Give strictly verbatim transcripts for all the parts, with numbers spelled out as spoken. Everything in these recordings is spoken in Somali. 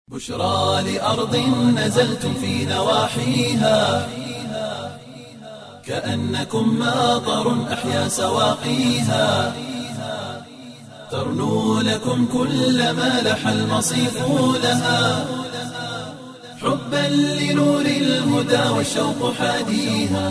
بشرى لأرض نزلتم في نواحيها كأنكم ماطر أحيا سواقيها ترنو لكم كل ما لح المصيف لها حبا لنور الهدى والشوق حاديها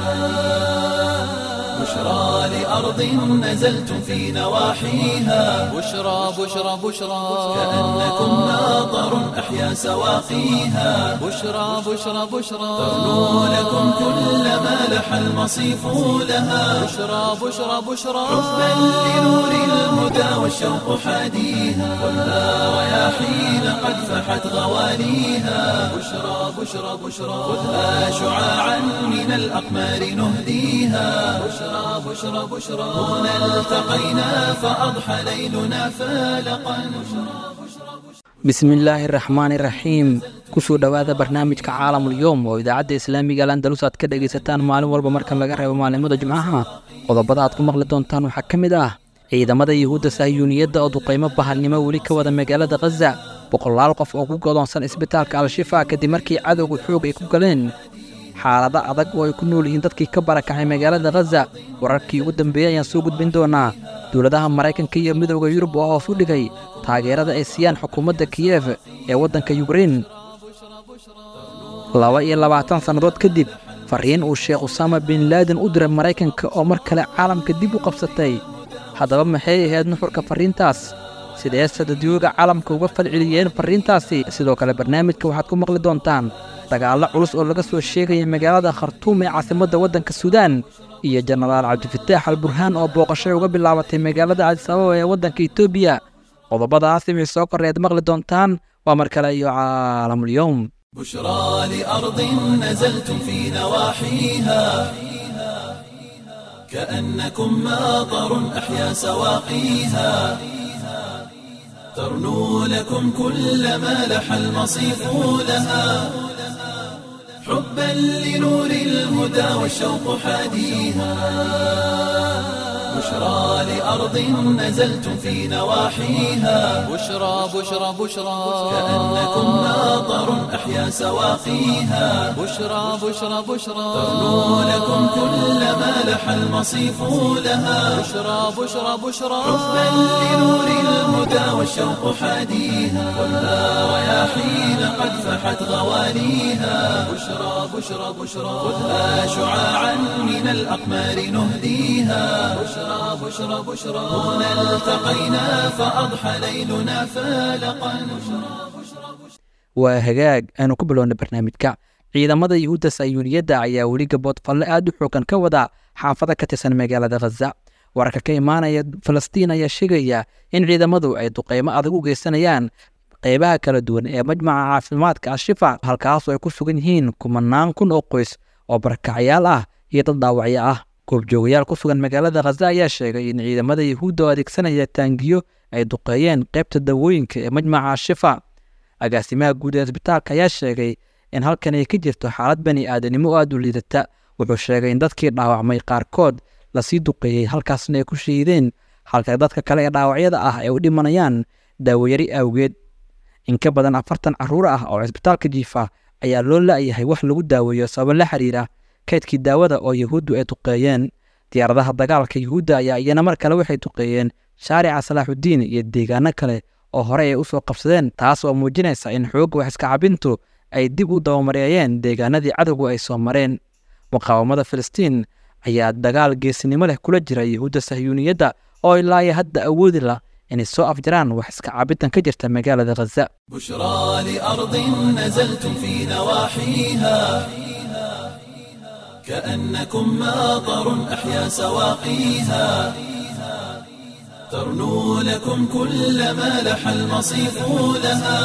بشرى لأرض نزلتم في نواحيها بشرى بشرى بشرى كأنكم ماطر أحيا سواقيها بشرى بشرى بشرى ترنو لكم كل ما لح المصيف لها بشرى بشرى بشرى حبا لنور الهدى والشوق حاديها خذها رياحين قد فحت غواليها بشرى بشرى بشرى خذها شعاعا من الأقمار نهديها بشرى بشرى بشرى هنا التقينا فأضحى ليلنا فالقا bismillaahi raxmaani raxiim kusoo dhowaada barnaamijka caalamul yoom oo idaacadda islaamiga landalus aad ka dhegaysataan maalin walba marka laga reebo maalimada jimcaha qodobada aad ku maqli doontaan waxaa ka mid ah ciidamada yuhuudda sahyuuniyadda oo duqaymo bahalnimo weli ka wada magaalada khaza boqolaal qof oo ku godoonsan isbitaalka al-shifa kadib markii cadowga xoog ay ku galeen xaalado adag oo ay ku nool yihiin dadkii ka barakacay magaalada khaza wararkii ugu dambeeyey ayaan soo gudbin doonaa dowladaha maraykanka iyo midowda yurub oo hoos u dhigay taageerada ay siiyaan xukuumadda kiyef ee waddanka yukrein laba iyo labaatan sannadood kadib fariin uu sheekh usaama bin laaden u diray maraykanka oo mar kale caalamka dib u qabsatay haddaba maxay ahayd nuxurka farriintaas sidee sadadiyooga caalamka uga falceliyeen farriintaasi sidoo kale barnaamijka waxaad ku maqli doontaan dagaallo culus oo laga soo sheegaya magaalada khartuum ee caasimadda waddanka suudaan iyo jenaraal cabdifataax al burhaan oo booqashay uga bilaabatay magaalada cadis ababa ee waddanka etoobiya qodobadaas imay soo korreed maqli doontaan waa mar kale iyo caalamul yowm بشرى لأرض نزلتم في نواحيها كأنكم ماطر أحيا سواقيها ترنو لكم كل ما لح المصيف لها حبا لنور الهدى والشوق حاديها بشرى لأرض نزلتم في نواحيها بشرى بشرى بشرى كأنكم ماطر أحيا سواقيها بشرى بشرى بشرى ترنو لكم كل ما لح المصيف لها بشرى بشرى بشرى حبا لنور الهدى والشوق حاديها خذها رياحين قد فحت غواليها بشرى بشرى بشرى خذها شعاعا من الأقمار نهديها بشرى بشرى بشرى هنا التقينا فأضحى ليلنا فالقا waa hagaag aanu ku bilowna barnaamijka ciidamada yuhuudda sahyuuniyadda ayaa weli gabood falle aad u xoogan ka wada xaafada ka tirsan magaalada khaza wararka ka imaanaya falastiin ayaa sheegaya in ciidamadu ay duqeymo adag u geysanayaan qeybaha kala duwan ee majmaca caafimaadka al-shifa halkaasoo ay ku sugan yihiin kumanaan kun oo qoys oo barakacayaal ah iyo dad dhaawacyo ah goobjoogayaal ku sugan magaalada khaza ayaa sheegay in ciidamada yuhuudda oo adeegsanaya taangiyo ay duqeeyeen qaybta dawooyinka ee majmaca al-shifa agaasimaha guud ee isbitaalka ayaa sheegay in halkan ay ka jirto xaalad bani aadanimo oo aad u liidata wuxuu sheegay in dadkii dhaawacmay qaarkood lasii duqeeyey halkaasna ay ku shahiideen halka dadka kale ee dhaawacyada ah ay u dhimanayaan daawayari awgeed in ka badan afartan carruur ah oo cisbitaalka jiifa ayaa loo la'yahay wax lagu daaweeyo sababo la xiriira kaydkii daawada oo yuhuuddu ay duqeeyeen diyaaradaha dagaalka yuhuudda ayaa iyana mar kale waxay duqeeyeen shaarica salaaxuddiin iyo deegaano kale oo horey ay u soo qabsadeen taas oo muujinaysa in xoogga wax iska cabintu ay dib u dabamareeyeen deegaanadii cadowgu ay soo mareen muqaawamada filistiin ayaa dagaal geesinimo leh kula jira yuhuudda sahyuuniyadda oo ilaa iyo hadda awoodi la inay soo afjaraan wax iska cabintan ka jirta magaalada khaza بشرى لأرض نزلتم في نواحيها كأنكم ماطر أحيا سواقيها ترنو لكم كل ما لح المصيف لها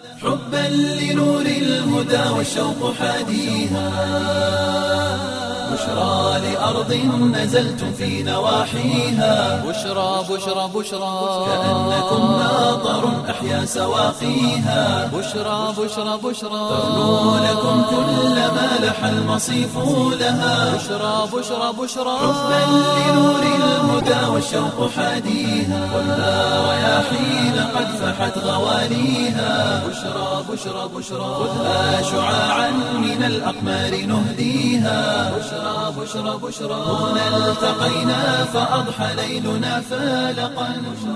حبا لنور الهدى والشوق حاديها بشرى لأرض نزلتم في نواحيها بشرى بشرى بشرى كأنكم ماطر أحيا سواقيها بشرى بشرى بشرى ترنو لكم كل ما لح المصيف لها بشرى بشرى بشرى حبا لنور الهدى والشوق حاديها والها رياحين قد فحت غواليها بشرى بشرى بشرى خذها شعاعا من الأقمار نهديها بشرى بشرى بشرى هنا التقينا فأضحى ليلنا فالقا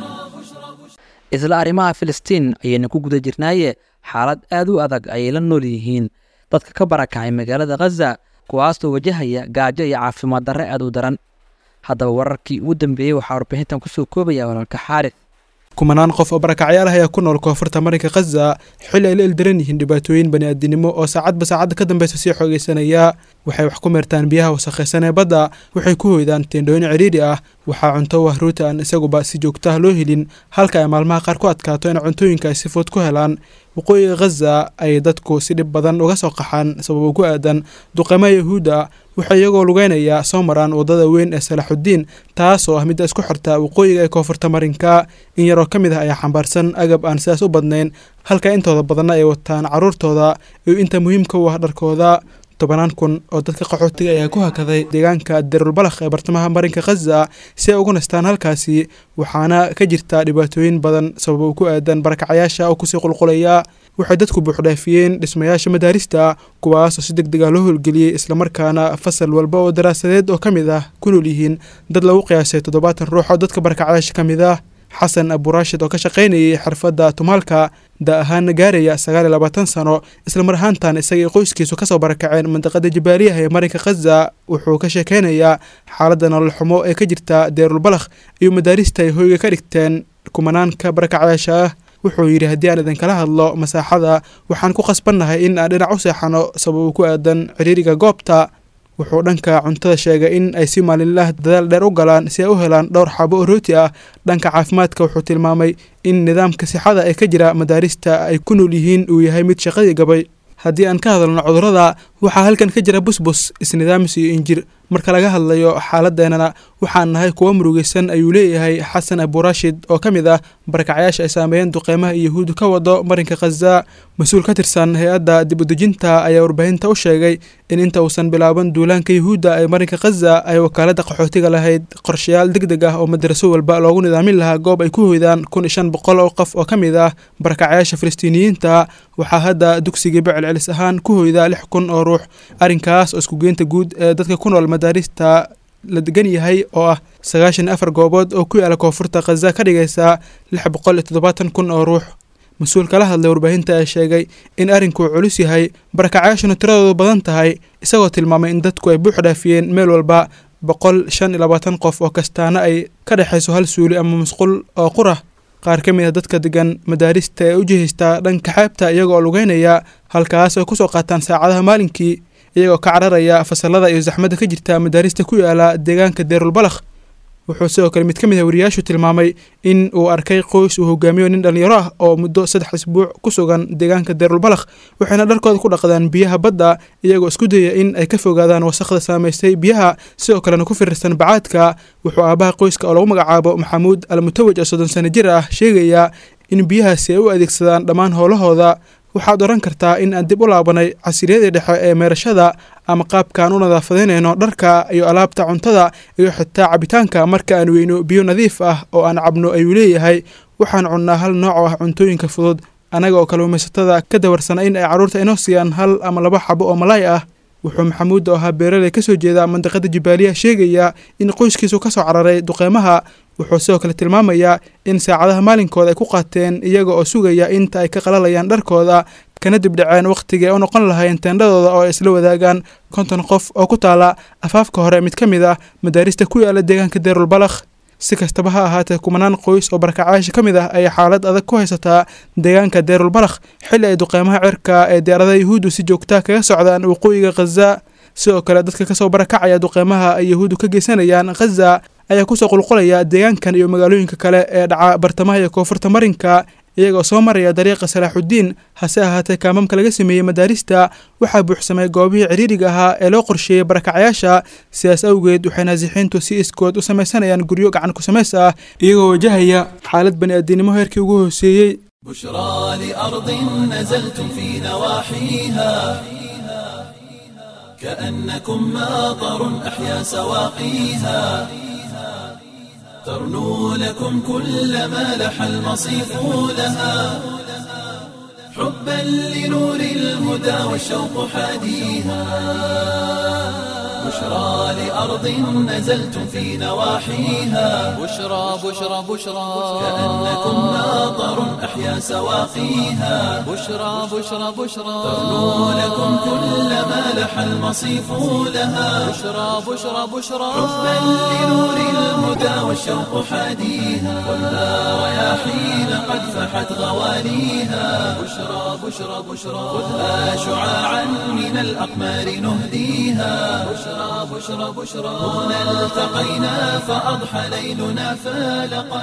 isla arrimaha filistiin ayayna ku guda jirnaaye xaalad aad u adag ayay la nool yihiin dadka ka barakacay magaalada khaza kuwaasoo wajahaya gaajo iyo caafimaad darre aad u daran haddaba wararkii ugu dambeeyey waxaa warbixintan kusoo koobaya walaalka xaaris kumanaan qof oo barakacyaal ah ayaa ku nool koonfurta marinka khaza xilli ay la ildaran yihiin dhibaatooyin bani'aadinimo oo saacadba saacadda ka dambeysa sii xoogaysanaya waxay wax ku meertaan biyaha wasakhaysan ee badda waxay ku hoydaan teendhooyin cidhiidhi ah waxaa cunto wahruuta aan isaguba si joogta ah loo helin halka ay maalmaha qaar ku adkaato in cuntooyinka ay si fudud ku helaan waqooyiga khaza ay dadku si dhib badan uga soo qaxaan sababo ku aadan duqeymaha yahuudda waxay iyagoo lugeynaya soo maraan waddada weyn ee salaaxuddiin taasoo ah midda isku xirta waqooyiga ee koonfurta marinka in yaroo ka mid ah ayaa xambaarsan agab aan sidaas u badnayn halka intooda badanna ay wataan carruurtooda iyo inta muhiimka u ah dharkooda tobanaan kun oo dadka qaxootiga ayaa ku hakaday deegaanka deerulbalakh ee bartamaha marinka khaza si ay ugu nastaan halkaasi waxaana ka jirta dhibaatooyin badan sababo ku aadan barakacayaasha oo kusii qulqulaya waxay dadku buuxdhaafiyeen dhismayaasha madaarista kuwaasoo si deg deg ah loo howlgeliyey islamarkaana fasal walba oo daraasadeed oo ka mid ah ku nool yihiin dad lagu qiyaasay toddobaatan ruux oo dadka barakacayaasha ka mid ah xasan aburaashid oo ka shaqaynayay xirfadda tumaalka da ahaana gaaraya sagaal iyo labaatan sano islamar ahaantan isagii qoyskiisu kasoo barakaceen mandiqada jabaaliyaha ee marinka khaza wuxuu ka sheekeynayaa xaaladda nolol xumo ee ka jirta deerulbalakh iyo madaarista ay hoyga ka dhigteen kumanaanka barakacayaasha ah wuxuu yidhi haddii aan idinkala hadlo masaaxada waxaan ku khasbannahay in aan dhinac u seexano sababo ku aadan ciriiriga goobta wuxuu dhanka cuntada sheegay in ay si maalinlah dadaal dheer u galaan si ay u helaan dhowr xabo oo rooti ah dhanka caafimaadka wuxuu tilmaamay in nidaamka sixada ee ka jira madaarista ay ku nool yihiin uu yahay mid shaqadii gabay haddii aan ka hadalno cudurrada waxaa halkan ka jira busbus isnidaamis iyo injir marka laga hadlayo xaaladeenana waxaan nahay kuwa murugaysan ayuu leeyahay xasan aburaashid oo ka mid ah barakacayaasha ay saameeyeen duqeymaha yahuudu ka wado marinka khaza mas-uul ka tirsan hay-adda dib udejinta ayaa warbaahinta u sheegay in inta uusan bilaaban duulaanka yahuudda ee marinka khaza ay wakaaladda qaxootiga lahayd qorshayaal deg deg ah oo madraso walba loogu nidaamin lahaa goob ay ku hoydaan kun iyo shan boqol oo qof oo ka mid ah barakacayaasha filistiiniyiinta waxaa hadda dugsigiiba celcelis ahaan ku hoyda lix kun oo ruux arrinkaas oo iskugeynta guud ee dadka ku nool madaarista la degan yahay oo ah sagaashan iyo afar goobood oo ku yaala koonfurta khaza ka dhigaysa lix boqol iyo toddobaatan kun oo ruux mas-uul kala hadlay warbaahinta ayaa sheegay in arrinkuu culus yahay barakacayaashuna tiradoodu badan tahay isagoo tilmaamay in dadku ay buux dhaafiyeen meel walba boqol shan iyo labaatan qof oo kastaana ay ka dhexayso hal suuli ama musqul oo qura qaar ka mid ah dadka degan madaarista ee u jihaystaa dhanka xeebta iyagoo lugeynaya halkaas ay kusoo qaataan saacadaha maalinkii iyagoo ka cararaya fasalada iyo zaxmadda ka jirta madaarista ku yaala deegaanka deerulbalakh wuxuu sidoo kale mid ka mid ah wariyaashu tilmaamay in uu arkay qoys uu hogaamiyo nin dhalinyaro ah oo muddo saddex isbuuc ku sugan deegaanka deerulbalakh waxayna dharkooda ku dhaqdaan biyaha badda iyagoo isku daya in ay ka fogaadaan wasakhda saamaystay biyaha sidoo kalena ku firirsan bacaadka wuxuu aabaha qoyska oo lagu magacaabo maxamuud almutawaj oo soddon sano jir ah sheegayaa in biyahaasi ay u adeegsadaan dhammaan howlahooda waxaad oran kartaa in aan dib u laabanay casiriyadii dhexe ee meerashada ama qaabkaan u nadaafadaynayno dharka iyo alaabta cuntada iyo xitaa cabitaanka marka aan weyno biyo nadiif ah oo aan cabno ayuu leeyahay waxaan cunnaa hal nooc oo ah cuntooyinka fudud annaga oo kalluumaysatada ka dawarsana in ay carruurta inoo siiyaan hal ama laba xabo oo malaay ah wuxuu maxamuud oo ahaa beeraley ka soo jeeda mandiqada jabaaliya sheegayaa in qoyskiisu ka soo cararay duqeymaha wuxuu sidoo kale tilmaamayaa in saacadaha maalinkooda ay ku qaateen iyaga oo sugaya inta ay ka qalalayaan dharkooda kana dibdhaceen wakhtigii ay u noqon lahayn teendhadooda oo ay isla wadaagaan konton qof oo ku taala afaafka hore mid ka mid ah madaarista ku yaala deegaanka deerulbalakh si kastaba ha ahaatee kumanaan qoys oo barakacayaasha ka mid ah ayay xaalad adag ku haysataa deegaanka deerulbalakh xilli ay duqeymaha cirka ee diyaaradaha yahuuddu si joogtaa kaga socdaan waqooyiga khaza sidoo kale dadka kasoo barakacaya duqeymaha ay yahuuddu ka geysanayaan khaza ayaa kusoo qulqulaya deegaankan iyo magaalooyinka kale ee dhaca bartamaha iyo koonfurta marinka iyagoo soo maraya dariiqa salaaxudiin. hase ahaatee kaamamka laga sameeyey madaarista waxaa buuxsamay goobihii ciriiriga ahaa ee loo qorsheeyey barakacayaasha. sidaas awgeed waxay naasixiintu si iskood u samaysanayaan guryo gacan ku samays ah iyagoo wajahaya xaalad bani'aadinimo heerkii ugu hooseeyey. بشرى لأرض نزلتم في نواحيها كأنكم ماطر أحيا سواقيها ترنو لكم كل ما لح المصيف لها حبا لنور الهدى والشوق حاديها بشرى لأرض نزلتم في نواحيها بشرى بشرى بشرى كأنكم ماطر أحيا سواقيها بشرى بشرى بشرى ترنو لكم كل ما لح المصيف لها بشرى بشرى بشرى حبا لنور الهدى والشوق حاديها والها رياحين قد فحت غواليها بشرى بشرى بشرى خذها شعاعا من الأقمار نهديها بشرى بشرى بشرى هنا التقينا فأضحى ليلنا فالقا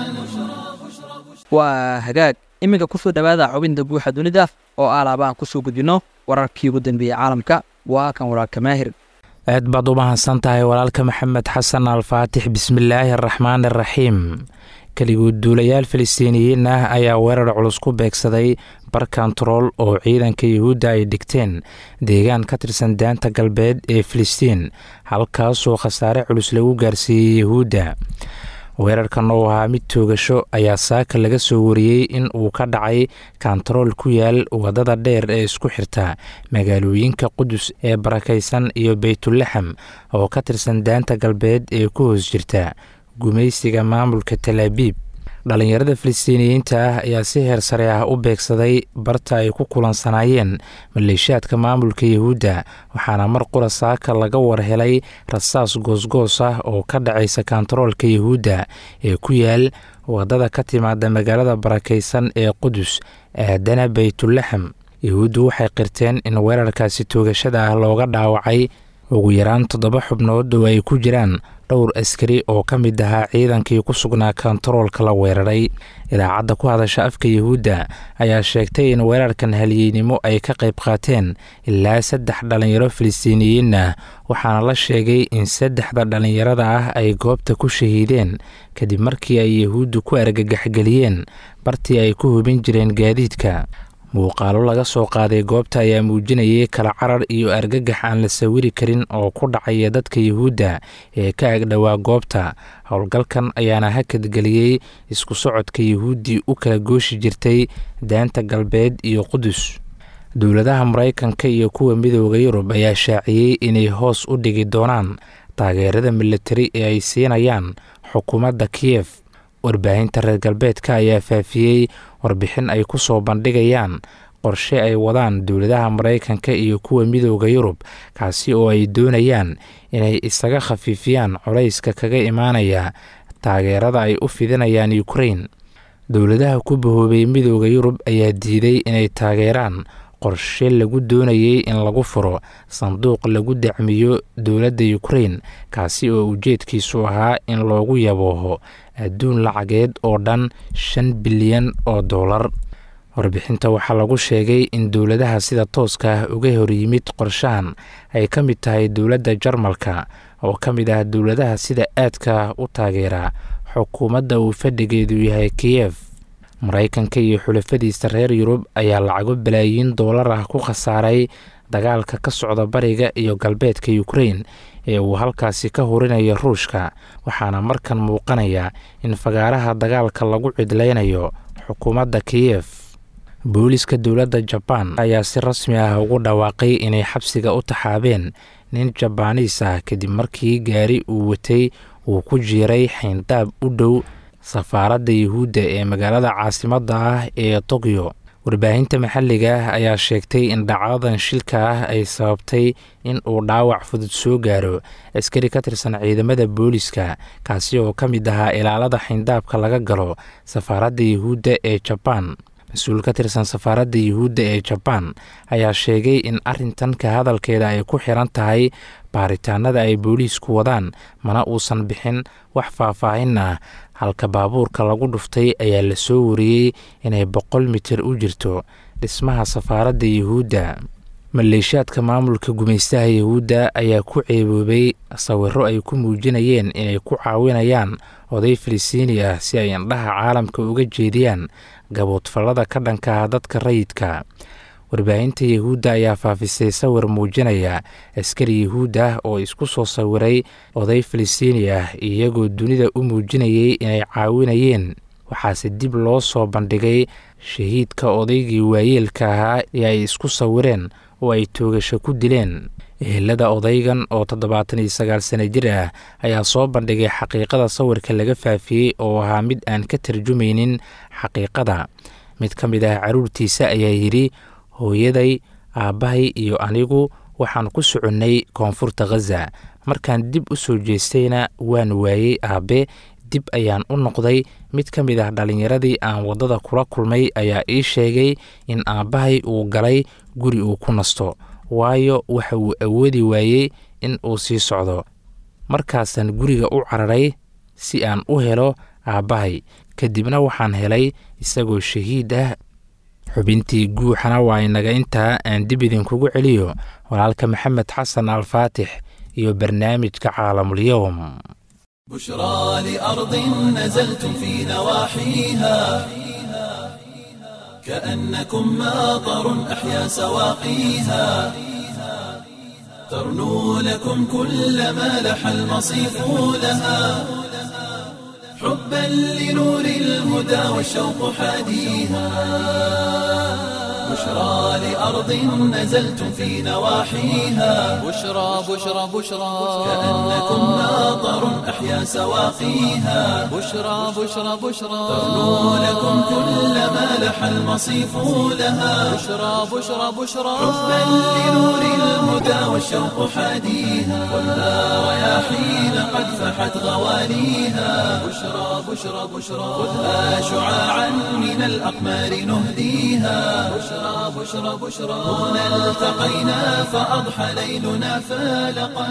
waa hagaag iminka kusoo dhawaada xubinta buuxa dunida oo alaabaan kusoo gudbino wararkii ugu dambeeyey caalamka. waa kan wararka maahir. aad baad u mahadsan tahay walaalka maxamed xasan alfaatix. bismillaahi araxmaani araxiim. keligood duulayaal filistiiniyiin ah ayaa weerar culus ku beegsaday bar kontarool oo ciidanka yuhuudda ay dhigteen deegaan ka tirsan daanta galbeed ee filistiin, halkaasoo khasaare culus lagu gaarsiiyey yuhuudda. weerarkan oo ahaa mid toogasho ayaa saaka laga soo wariyey in uu ka dhacay kontarool ku yaal waddada dheer ee isku xirta magaalooyinka qudus ee barakaysan iyo baytulaxam oo ka tirsan daanta galbeed ee ku hoos jirta gumaysiga maamulka talaabiib. dhalinyarada filistiiniyiinta ah ayaa si heer sare ah u beegsaday barta ay ku kulansanaayeen maleeshiyaadka maamulka yuhuudda, waxaana mar qura saaka laga warhelay rasaas goosgoos ah oo ka dhacaysa kontaroolka yuhuudda ee ku yaal waddada ka timaada magaalada barakaysan ee qudus aadana baytulaxam. yuhuuddu waxay qirteen in weerarkaasi toogashada ah looga dhaawacay ugu yaraan toddoba xubnood oo ay ku jiraan dhowr askari oo ka mid ahaa ciidankii ku sugnaa kontaroolka la weeraray. idaacadda ku hadasha afka yuhuudda ayaa sheegtay in weerarkan halyeynimo ay ka qayb qaateen ilaa saddex dhalinyaro filistiiniyiin ah, waxaana la sheegay in saddexda dhalinyarada ah ay goobta ku shahiideen kadib markii ay yuhuuddu ku argagaxgeliyeen bartii ay ku hubin jireen gaadiidka. muuqaalo laga soo qaaday goobta ayaa muujinayay kala carar iyo argagax aan la sawiri karin oo ku dhacaya dadka yuhuudda ee ka agdhowaa goobta. howlgalkan ayaana hakadgeliyey isku socodka yuhuuddii u kala gooshi jirtay daanta galbeed iyo qudus. dowladaha maraykanka iyo kuwa midooda yurub ayaa shaaciyey inay hoos u dhigi doonaan taageerada militari ee ay siinayaan xukuumadda kiyef. warbaahinta reer galbeedka ayaa faafiyey warbixin ay ku soo bandhigayaan qorshe ay wadaan dowladaha maraykanka iyo kuwa midooda yurub, kaasi oo ay doonayaan inay isaga khafiifiyaan culayska kaga imaanaya taageerada ay u fidinayaan ukrain. dowladaha ku bahoobay midooda yurub ayaa diiday inay taageeraan qorshe lagu doonayay in lagu furo sanduuq lagu dacmiyo dowladda ukrain, kaasi oo ujeedkiisu ahaa in loogu yabooho adduun lacageed oo dhan shan bilyan oo dollar. warbixinta waxaa lagu sheegay in dowladaha sida tooska ah uga hor yimid qorshahan ay ka mid tahay dowladda jarmalka oo ka mid ah dowladaha sida aadka u taageera xukuumadda uu fadhigeedu yahay kiyef. maraykanka iyo xulafadiisa reer yurub ayaa lacago balaayiin doolar ah ku khasaaray dagaalka ka socda bariga iyo galbeedka ukrain ee uu halkaasi ka horinayo ruushka, waxaana markan muuqanaya in fagaaraha dagaalka lagu cidlaynayo xukuumadda kiyef. booliska dowladda jabaan ayaa si rasmi ah ugu dhawaaqay inay xabsiga u taxaabeen nin jabaaniis ah kadib markii gaari uu watay uu ku jiiray xayndaab u dhow safaaradda yuhuudda ee magaalada caasimadda ah ee tokyo. warbaahinta maxalliga ah ayaa sheegtay in dhacdadan shilka ah ay sababtay in uu dhaawac fudud soo gaaro askari ka tirsan ciidamada booliska, kaasi oo ka mid ahaa ilaalada xayndaabka laga galo safaaradda yuhuudda ee jabaan. mas-uul ka tirsan safaaradda yuhuudda ee jabaan ayaa sheegay in arrintan ka hadalkeeda ay ku xiran tahay baaritaanada ay booliisku wadaan, mana uusan bixin wax faahfaahin ah halka baabuurka lagu dhuftay ayaa la soo wariyey inay boqol mitir u jirto dhismaha safaaradda yuhuudda. maleeshiyaadka maamulka gumaystaha yuhuudda ayaa ku ceeboobay sawirro ay ku muujinayeen inay ku caawinayaan oday filistiini ah si ay indhaha caalamka uga jeediyaan gaboodfallada ka dhanka ah dadka rayidka. warbaahinta yuhuudda ayaa faafisay sawir muujinaya askari yuhuud ah oo isku soo sawiray oday filistiini ah iyagoo dunida u muujinayay inay caawinayeen. waxaase dib loo soo bandhigay shahiidka odaygii waayeelka ahaa ee ay isku sawireen oo ay toogasho ku dileen. ehelada odaygan oo toddobaatan iyo sagaal sano jir ah ayaa soo bandhigay xaqiiqada sawirka laga faafiyey oo ahaa mid aan ka tarjumaynin xaqiiqada. mid ka mid ah carruurtiisa ayaa yidhi, hooyaday, aabbahay iyo anigu waxaan ku soconnay koonfurta khaza. markaan dib u soo jeestayna waan waayey aabbe. dib ayaan u noqday. mid ka mid ah dhallinyaradii aan waddada kula kulmay ayaa ii sheegay in aabbahay uu galay guri uu ku nasto, waayo waxa uu awoodi waayey in uu sii socdo. markaasaan guriga u cararay si aan u helo aabbahay, kadibna waxaan helay isagoo shahiid ah. xubintii guuxana waa inaga intaa. aan dib idinkugu celiyo walaalka maxamed xasan alfaatix iyo barnaamijka caalamulyoom. بشرى لأرض نزلتم في نواحيها كأنكم ماطر أحيا سواقيها ترنو لكم كل ما لح المصيف لها حبا لنور الهدى والشوق حاديها بشرى لأرض نزلتم في نواحيها بشرى بشرى بشرى كأنكم ماطر أحيا سواقيها بشرى بشرى بشرى ترنو لكم كل ما لح المصيف لها بشرى بشرى بشرى حبا لنور الهدى والشوق حاديها خذها رياحين قد فحت غواليها بشرى بشرى بشرى خذها شعاعا من الأقمار نهديها بشرى بشرى بشرى هنا التقينا فأضحى ليلنا فالقا.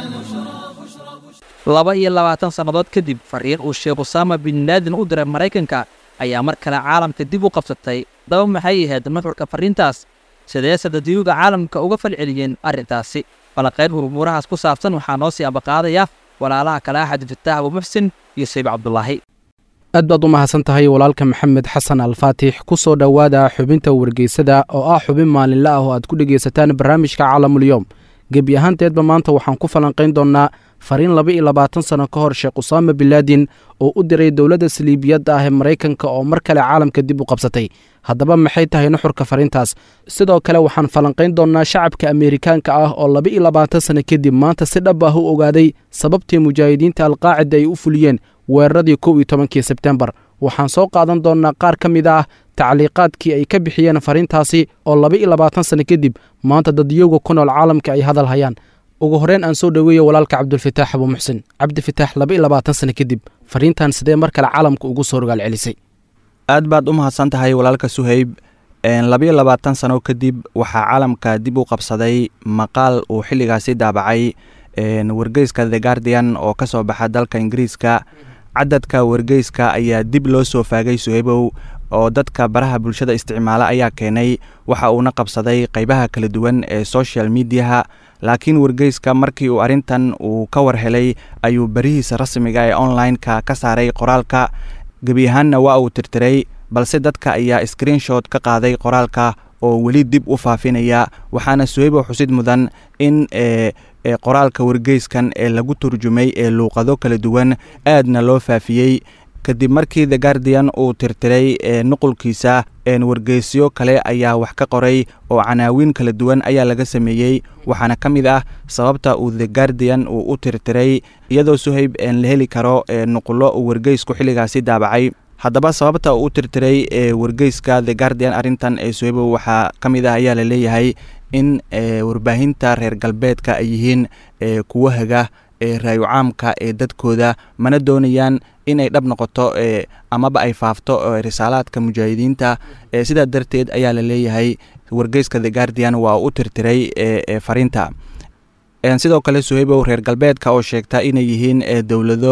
laba iyo labaatan sannadood kadib fariin uu sheekh usaama bin laadin u diray maraykanka ayaa mar kale caalamka dib u qabsatay. daba maxay ahayd nuxurka fariintaas? sideese dadiyuga caalamka uga falceliyeen arrintaasi? falaqayn hurumuurahaas ku saabsan waxaa noo sii ambaqaadaya walaalaha kale ah cabdifataah abu muxsin iyo sayib cabdulaahi. aad baad u mahadsan tahay walaalka maxamed xasan alfaatix. ku soo dhowaada xubinta wargeysada oo ah xubin maalinle ah oo aad ku dhegaysataan barnaamijka caalamulyoom. gebi ahaanteedba maanta waxaan ku falanqayn doonnaa fariin laba iyo labaatan sano ka hor sheekh usaama bin laadin oo u diray dowladda saliibiyadda ah ee maraykanka oo mar kale caalamka dib u qabsatay. haddaba maxay tahay nuxurka fariintaas? sidoo kale waxaan falanqayn doonnaa shacabka ameerikaanka ah oo laba iyo labaatan sano kadib maanta si dhab ah u ogaaday sababtii mujaahidiinta alqaacida ay u fuliyeen weeraradii kow iyo tobankii sebtembar. waxaan soo qaadan doonnaa qaar ka mid ah tacliiqaadkii ay ka bixiyeen fariintaasi oo laba iyo labaatan sano kadib maanta dadyoga ku nool caalamka ay hadal hayaan. ugu horreyn aan soo dhoweeyo walaalka cabdulfataax abu muxsin. cabdifataax, laba iyo labaatan sano kadib fariintan sidee mar kale caalamka ugu soo rogaal celisay? aad baad u mahadsan tahay walaalka suhayb. laba iyo labaatan sano kadib waxaa caalamka dib u qabsaday maqaal uu xilligaasi daabacay wargeyska The Guardian oo ka soo baxa dalka Ingiriiska. cadadka wargeyska ayaa dib loo soo faagay suhaybow oo dadka baraha bulshada isticmaala ayaa keenay. waxa uuna qabsaday qaybaha kala duwan ee social mediaha, laakiin wargeyska markii uu arrintan uu ka war helay ayuu barihiisa rasmiga ee online-ka ka saaray qoraalka. gebi ahaanna waa uu tirtiray, balse dadka ayaa screenshot ka qaaday qoraalka oo weli dib u faafinaya. waxaana suhaybow xusid mudan in e ee qoraalka wargeyskan ee lagu turjumay ee luuqado kala duwan aadna loo faafiyey kadib markii The Guardian uu tirtiray ee nuqulkiisa. een wargeysyo kale ayaa wax ka qoray oo canaawiin kala duwan ayaa laga sameeyey, waxaana ka mid ah sababta uu The Guardian uu u tirtiray, iyadoo suhayb een la heli karo ee nuqulo uu wargeysku xilligaasi daabacay. haddaba sababta uu u tirtiray ee wargeyska The Guardian arrintan ee suhaybow waxaa ka mid ah ayaa la leeyahay in warbaahinta reer galbeedka ay yihiin kuwa haga ee raayo caamka ee dadkooda, mana doonayaan inay dhab noqoto amaba ay faafto risaalaadka mujaahidiinta. sidaa darteed ayaa la leeyahay wargeyska The Guardian waa u tirtiray fariinta. sidoo kale suhaybow reer galbeedka oo sheegta inay yihiin dowlado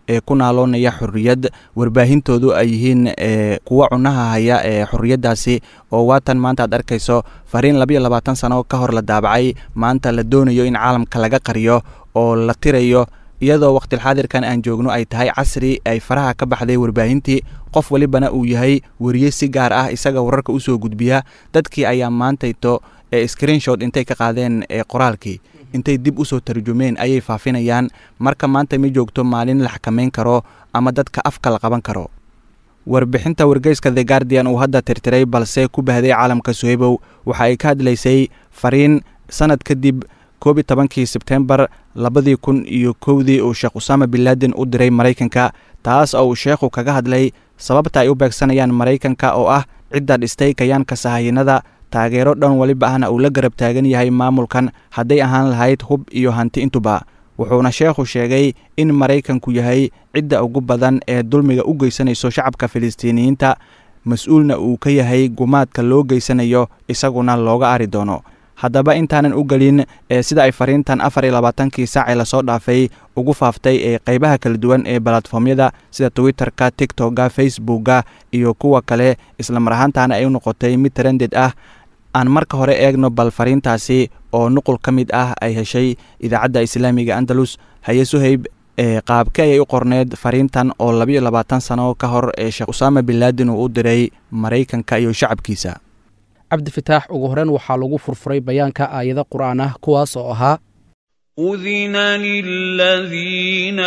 ee ku naaloonaya xorriyad warbaahintoodu ay yihiin kuwa cunaha haya ee xorriyaddaasi oo waatan maanta aad arkayso fariin labiyo labaatan sano ka hor la daabacay maanta la doonayo in caalamka laga qariyo oo la tirayo iyadoo waqtilxaadirkan aan joogno ay tahay casri ay faraha ka baxday warbaahintii qof walibana uu yahay wariye si gaar ah isaga wararka u soo gudbiya dadkii ayaa maantayto ee screenshot intay ka qaadeen ee qoraalkii intay dib u soo tarjumeen ayay faafinayaan marka maanta ma joogto maalin la xakameyn karo ama dadka afka la qaban karo warbixinta wargeyska The Guardian uu hadda tirtiray balse ku bahday caalamka Suhaybow waxa ay ka hadlaysay fariin sanad kadib koob iyo tobankii Sebtembar labadii kun iyo kowdii uu Sheekh Usaama bin Laden u diray Mareykanka taas oo uu sheekhu kaga hadlay sababta ay u beegsanayaan Mareykanka oo ah cidda dhistay kayaanka sahayanada taageero dhan waliba ahna uu la garab taagan yahay maamulkan hadday ahaan lahayd hub iyo hanti intuba wuxuuna sheekhu sheegay in Mareykanku yahay cidda ugu badan ee dulmiga u geysanayso shacabka Filistiiniyiinta mas'uulna uu ka yahay gumaadka loo geysanayo isaguna looga ari doono haddaba intaanan u gelin ee sida ay fariintan afar iyo labaatankii saac ee lasoo dhaafay ugu faaftay ee qaybaha kala duwan ee platformyada sida Twitterka, TikTokga, Facebookga iyo kuwa kale isla mar ahaantaana ay u noqotay mid trended ah aan marka hore eegno bal fariintaasi oo nuqul ka mid ah ay heshay idaacadda islaamiga Andalus haye Suhayb ee qaabka ay u qorneed fariintan oo labiyo labaatan sano ka hor ee Sheekh Usaama bin Laden uu u diray Mareykanka iyo shacabkiisa cabdifataax ugu horeen waxaa lagu furfuray bayaanka aayado qur'aan ah kuwaas oo ahaa أذن للذين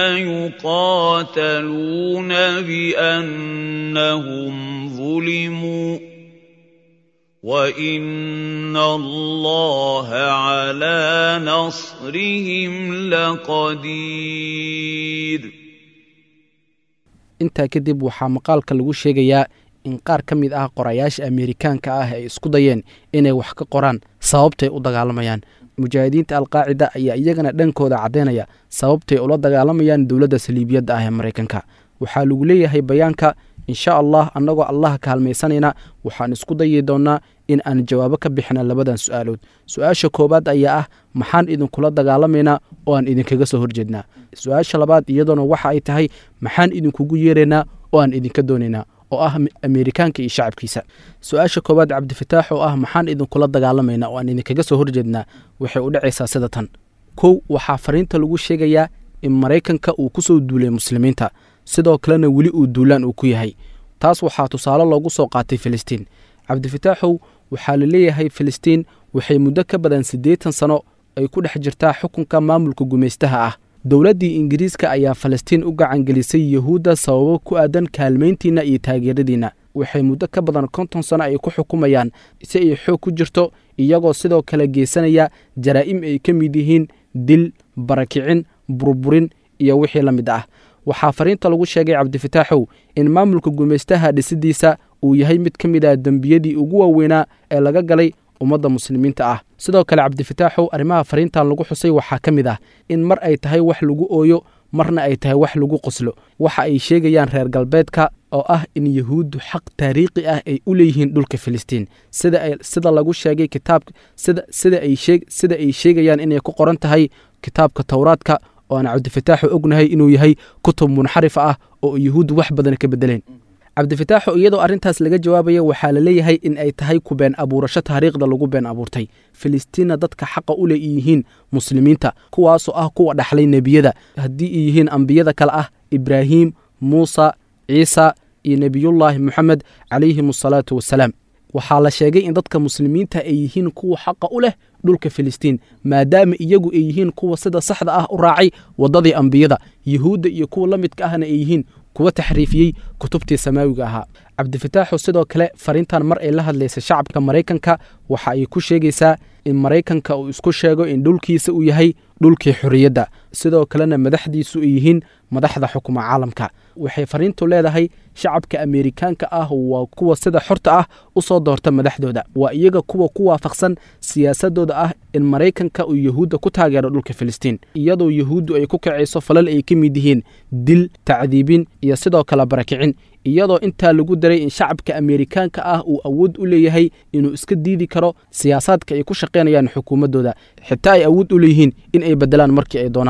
يقاتلون بأنهم ظلموا وإن الله على نصرهم لقدير intaa kadib waxaa maqaalka lagu sheegayaa in qaar ka mid ah qorayaasha Ameerikaanka ah ay isku dayeen inay wax ka qoraan sababtay u dagaalamayaan mujaahidiinta alqaacida ayaa iyagana dhankooda cadeynaya sababtay ula dagaalamayaan dowladda saliibiyadda ah ee Mareykanka waxaa lagu leeyahay bayaanka insha Allah annagoo Allah kaalmaysanayna waxaan isku dayi doonaa in aan jawaabo ka bixino labadan su'aalood su'aasha koobaad ayaa ah maxaan idin kula dagaalamayna oo aan idin kaga soo horjeednaa su'aasha labaad iyaduna waxa ay tahay maxaan idin kugu yeereynaa oo aan idinka doonaynaa oo ah Ameerikaanka iyo shacabkiisa su'aasha koobaad cabdifataax oo ah maxaan idin kula dagaalamayna oo aan idin kaga soo horjeednaa waxay u dhacaysaa sida tan kow waxaa fariinta lagu sheegayaa in Mareykanka uu ku soo duulay muslimiinta sidoo kalena weli uu duulaan uu ku yahay taas waxaa tusaale loogu soo qaatay Filistiin cabdifataaxow waxaa la leeyahay Filistiin waxay muddo ka badan siddeetan sano ay ku dhex jirtaa xukunka maamulka gumaystaha ah dowladdii Ingiriiska ayaa Filistiin u gacan gelisay Yahuudda sababo ku aadan kaalmeyntiina iyo taageeradiina waxay muddo ka badan konton sano ay ku xukumayaan si ay xoog ku jirto iyagoo sidoo kale geysanaya jaraa'im ay ka mid yihiin dil barakicin burburin iyo wixii la mid ah waxaa fariinta lagu sheegay cabdifataaxow in maamulka gumaystaha dhisidiisa uu yahay mid ka mid ah dambiyadii ugu waaweynaa ee laga galay ummadda muslimiinta ah sidoo kale cabdifataaxow arrimaha fariintan lagu xusay waxaa ka mid ah in mar ay tahay wax lagu ooyo marna ay tahay wax lagu qoslo waxa ay sheegayaan reer galbeedka oo ah in yahuuddu xaq taariikhi ah ay u leeyihiin dhulka Filistiin sida ay sida lagu sheegay kitaabka sida sida ay sheeg sida ay sheegayaan inay ku qoran tahay kitaabka Tawraadka oo aan cabdifataaxu ognahay inuu yahay kutub munxarif ah oo yahuuddu wax badan ka bedeleen cabdifataaxu iyadoo arrintaas laga jawaabaya waxaa la leeyahay in ay tahay ku been abuurasho taariikhda lagu been abuurtay Filistiina dadka xaqa u leeyihiin muslimiinta kuwaasoo ah kuwa dhaxlay nebiyada haddii ay yihiin ambiyada kale ah Ibraahim Muusa Ciisa iyo Nabiyullaahi Muhammad calayhi salaatu wassalaam waxaa la sheegay in dadka muslimiinta ay yihiin kuwa xaqa u leh dhulka Filistiin maadaama iyagu ay yihiin kuwa sida saxda ah u raacay wadadii ambiyada Yahuudda iyo kuwa la midka ahna ay yihiin kuwa taxriifiyay kutubtii samaawiga ahaa cabdifataaxu sidoo kale fariintan mar ay la hadlaysay shacabka Mareykanka waxa ay ku sheegaysaa in Mareykanka uu isku sheego in dhulkiisa uu yahay dhulkii xorriyadda sidoo kalena madaxdiisu ay yihiin madaxda xukuma caalamka waxay fariintu leedahay shacabka Ameerikaanka ah waa kuwa sida xorta ah u soo doorta madaxdooda waa iyaga kuwa ku waafaqsan siyaasadooda ah in Mareykanka uu Yahuudda ku taageero dhulka Filistiin iyadoo Yahuuddu ay ku kacayso falal ay ka mid yihiin dil tacdiibin iyo sidoo kale barakicin iyadoo intaa lagu daray in shacabka Ameerikaanka ah uu awood u leeyahay inuu iska diidi karo siyaasadka ay ku shaqeynayaan xukuumadooda xitaa ay awood u leeyihiin in ay bedelaan markii ay doonaan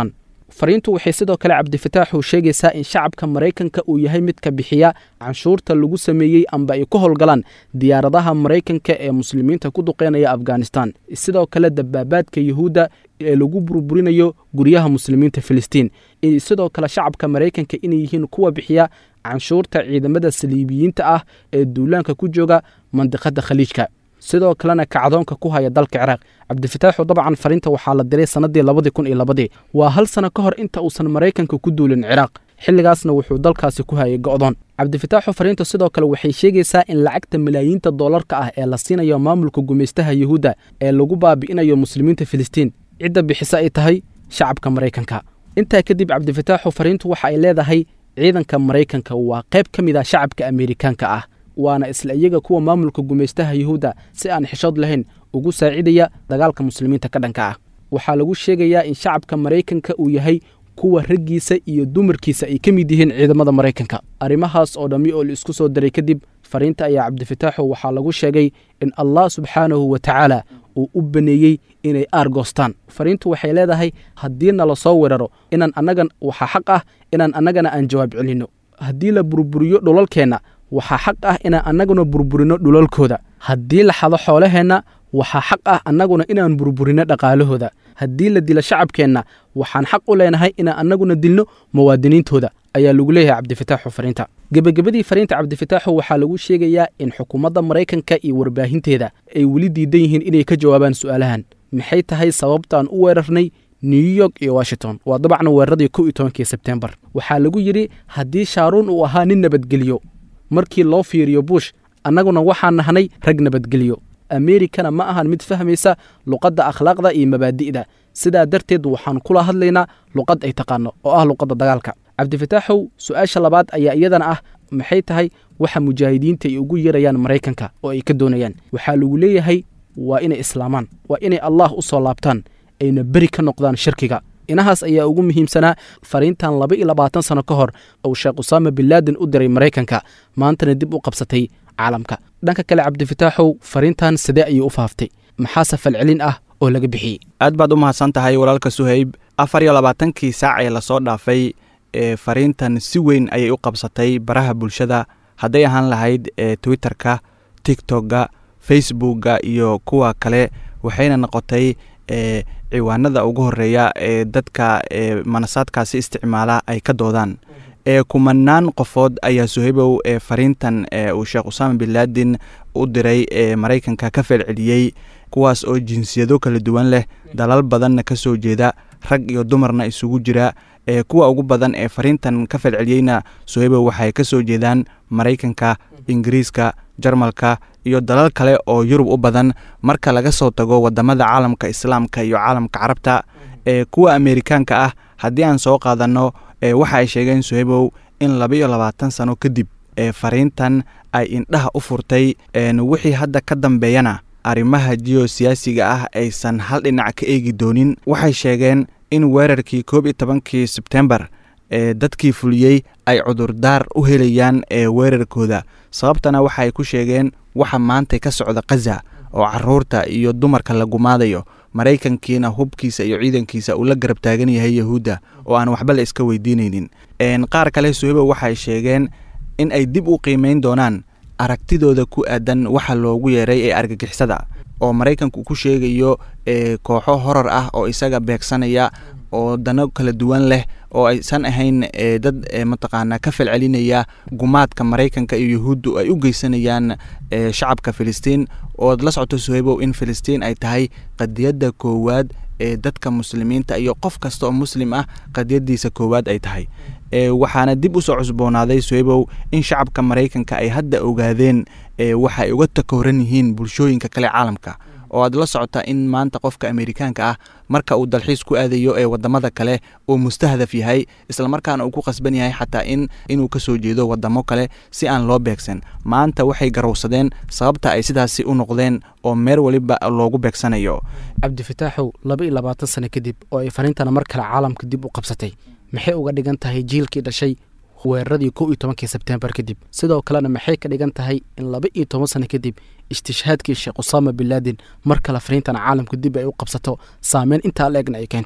fariintu waxay sidoo kale cabdifataaxu sheegaysaa in shacabka maraykanka uu yahay midka bixiya canshuurta lagu sameeyey amba ay ku howlgalaan diyaaradaha maraykanka ee muslimiinta ku duqeynaya afghanistan sidoo kale dabaabaadka yuhuudda ee lagu burburinayo guryaha muslimiinta filistiin sidoo kale shacabka maraykanka inay yihiin kuwa bixiya canshuurta ciidamada saliibiyiinta ah ee duulaanka ku jooga mandiqada khaliijka sidoo kalena kacdoonka ku haya dalka ciraaq cabdifataaxu dabcan fariinta waxaa la diray sanadii labadii kun iyo labadii waa hal sano ka hor inta uusan maraykanka ku duulin ciraaq xilligaasna wuxuu dalkaasi ku hayay go'doon cabdifataaxu fariinta sidoo kale waxay sheegaysaa in lacagta malaayiinta doolarka ah ee la siinayo maamulka gumaystaha yuhuudda ee lagu baabi'inayo muslimiinta filistiin cidda bixisa ay tahay shacabka maraykanka intaa kadib cabdifataaxu fariintu waxa ay leedahay ciidanka maraykanka waa qayb ka mid ah shacabka ameerikaanka ah waana isla iyaga kuwa maamulka gumaystaha yuhuudda si aan xishood lahayn ugu saacidaya dagaalka muslimiinta ka dhanka ah waxaa lagu sheegayaa in shacabka maraykanka uu yahay kuwa raggiisa iyo dumarkiisa ay ka mid yihiin ciidamada maraykanka arrimahaas oo dhammi oo la isku soo daray kadib fariinta ayaa cabdifataaxu waxaa lagu sheegay in allah subxaanahu wa tacaala uu u baneeyey inay aargoostaan fariintu waxay leedahay haddii nala soo weeraro inaan annagan waxaa xaq ah inaan annagana aan jawaab celinno haddii la burburiyo dhulalkeenna waxaa xaq ah inaan annaguna burburino dhulalkooda haddii la xado xoolaheenna waxaa xaq ah annaguna inaan burburino dhaqaalahooda haddii la dilo shacabkeenna waxaan xaq u leenahay inaan annaguna dilno muwaadiniintooda ayaa lagu leeyahay cabdifataaxu fariinta gebagabadii fariinta cabdifataaxu waxaa lagu sheegayaa in xukuumadda maraykanka iyo warbaahinteeda ay weli diidan yihiin inay ka jawaabaan su'aalahan maxay tahay sababtaan u weerarnay new york iyo washington waa dabcan weeraradii kow iyo tobankii sebtembar waxaa lagu yidhi haddii shaaruun uu ahaa nin nabadgeliyo markii loo fiiriyo bush annaguna waxaan nahnay rag nabadgeliyo ameerikana ma ahan mid fahmaysa luqadda akhlaaqda iyo mabaadi'da sidaa darteed waxaan kula hadlaynaa luqad ay taqaano oo ah luqadda dagaalka cabdifataaxow su'aasha labaad ayaa iyadana ah maxay tahay waxa mujaahidiinta ay ugu yeerayaan maraykanka oo ay ka doonayaan waxaa lagu leeyahay waa inay islaamaan waa inay allah u soo laabtaan ayna beri ka noqdaan shirkiga inahaas ayaa ugu muhiimsanaa fariintan laba iyo labaatan sano ka hor uu sheekh usaama bin laaden u diray maraykanka maantana dib u qabsatay caalamka dhanka kale cabdifataaxow fariintan sidee ayay u faaftay maxaase falcelin ah oo laga bixiyey aad baad u mahadsan tahay walaalka suhayb afar iyo labaatankii saac ee lasoo dhaafay ee fariintan si weyn ayay u qabsatay baraha bulshada hadday ahaan lahayd ee twitterka tiktokga facebookga iyo kuwa kale waxayna noqotay ee ciwaanada ugu horeeya ee dadka ee manasaadkaasi isticmaala ay ka doodaan ee kumanaan qofood ayaa suhaybow ee fariintan ee uu sheekh usaama bin laaden u diray ee maraykanka ka falceliyey kuwaas oo jinsiyado kala duwan leh dalal badanna ka soo jeeda rag iyo dumarna isugu jira ee kuwa ugu badan ee fariintan ka falceliyeyna suhaybow waxay ka soo jeedaan maraykanka ingiriiska jarmalka iyo dalal kale oo yurub u badan marka laga soo tago wadamada caalamka islaamka iyo caalamka carabta ee kuwa ameerikaanka ah haddii aan soo qaadanno ee waxa ay sheegeen suhaybow in laba iyo labaatan sano kadib ee fariintan ay indhaha u furtay wixii hadda ka dambeeyana arrimaha jiyosiyaasiga ah aysan hal dhinac ka eegi doonin waxay sheegeen in weerarkii koob iyo tobankii sebtembar ee dadkii fuliyey ay cudurdaar u helayaan ee weerarkooda sababtana waxa ay ku sheegeen waxa maanta ka socda khaza oo caruurta iyo dumarka la gumaadayo maraykankiina hubkiisa iyo ciidankiisa uu la garab taagan yahay yahuudda oo aan waxba la iska weydiinaynin qaar kale suhaybow waxay sheegeen in ay dib u qiimeyn doonaan aragtidooda ku aadan waxa loogu yeeray ee argagixisada oo maraykanku ku sheegayo kooxo horor ah oo isaga beegsanaya oo dano kala duwan leh oo aysan ahayn dad mataqaanaa ka falcelinaya gumaadka maraykanka iyo yahuuddu ay u geysanayaan shacabka filistiin ood la socoto suhaybow in filistiin ay tahay qadiyadda koowaad ee dadka muslimiinta iyo qof kasta oo muslim ah qadiyadiisa koowaad ay tahay waxaana dib u soo cusboonaaday suhaybow in shacabka maraykanka ay hadda ogaadeen waxa ay uga takooran yihiin bulshooyinka kale caalamka oo aad la socota in maanta qofka ameerikaanka ah marka uu dalxiis ku aadayo ee wadamada kale uu mustahdaf yahay islamarkaana uu ku qasban yahay xataa in inuu ka soo jeedo wadamo kale si aan loo beegsan maanta waxay garowsadeen sababta ay sidaasi u noqdeen oo meel waliba loogu beegsanayo cabdifataaxow laba iyo labaatan sano kadib oo ay fariintana mar kale caalamka dib u qabsatay maxay uga dhigan tahay jiilkii dhashay weeraradii kow iyo tobankii sebtembar kadib sidoo kalena maxay ka dhigan tahay in laba iyo toban sano kadib istishhaadkii sheekh usaama bin laaden mar kale fariintan caalamka dib ay u qabsato saameyn intaa la egna ay keento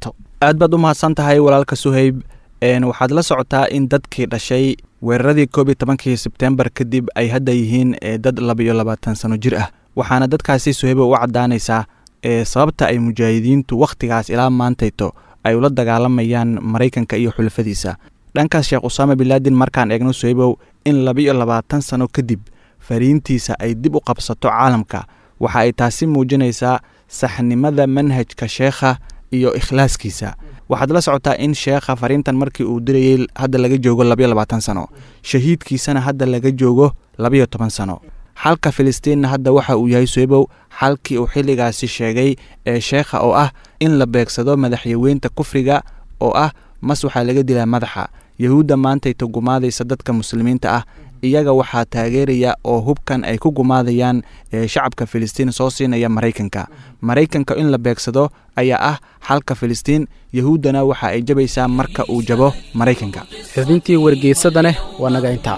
aad baad u mahadsan tahay walaalka Suhayb. een waxaad la socotaa in dadkii dhashay weeraradii koob iyo tobankii Sebtembar kadib ay hadda yihiin dad laba iyo labaatan sano jir ah, waxaana dadkaasi Suhayb u cadaanaysaa ee sababta ay mujaahidiintu waqtigaas ilaa maantayto ay ula dagaalamayaan Mareykanka iyo xulafadiisa. dhankaas Sheekh Usaama bin Laden markaan eegno Suhaybow in laba iyo labaatan sano kadib fariintiisa ay dib u qabsato caalamka, waxa ay taasi muujinaysaa saxnimada manhajka sheekha iyo ikhlaaskiisa. waxaad la socotaa in sheekha fariintan markii uu dirayay hadda laga joogo laba iyo labaatan sano, shahiidkiisana hadda laga joogo laba iyo toban sano. xalka Filistiin hadda waxa uu yahay Suhaybow xalkii uu xilligaasi sheegay ee sheekha oo ah in la beegsado madaxyaweynta kufriga oo ah mas waxaa laga dilaa madaxa. yahuudda maanta ay gumaadaysa dadka muslimiinta ah, iyaga waxaa taageeraya oo hubkan ay ku gumaadayaan ee shacabka Filistiin soo siinaya Mareykanka. Mareykanka in la beegsado ayaa ah xalka Filistiin, yahuuddana waxa ay jabaysaa marka uu jabo Mareykanka. xubintii wargeysadane waa naga intaa.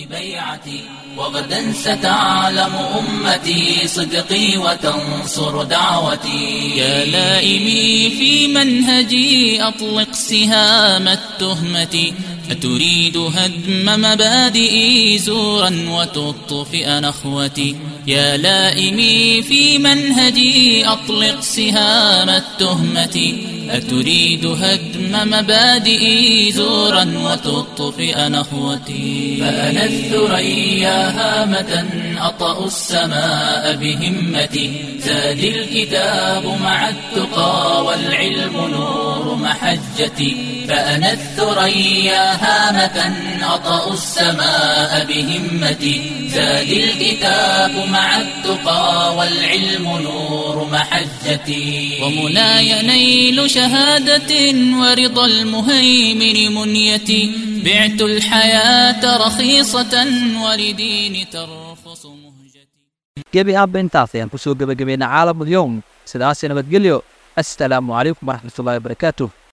وغدا ستعلم أمتي صدقي وتنصر دعوتي. يا لائمي في منهجي أطلق سهام التهمة، أتريد هدم مبادئي زورا وتطفئ نخوتي. يا لائمي في منهجي أطلق سهام التهمة، أتريد هدم مبادئي زورا وتطفئ نخوتي. فأنا الثريا هامة أطأ السماء بهمتي، زاد الكتاب مع التقى والعلم نور محجتي. فأنا الثريا هامة أطأ السماء بهمتي، زاد الكتاب مع التقى والعلم نور محجتي. ومناي نيل شهادة ورضا المهيمن منيتي، بعت الحياة رخيصة ولدين ترفص مهجتي. gebi aabba intaas ayaan kusoo gebagabeynaa caalamul yowm. sidaasi nabadgelyo. assalaamu calaykum waraxmatullaahi wabarakaatuh.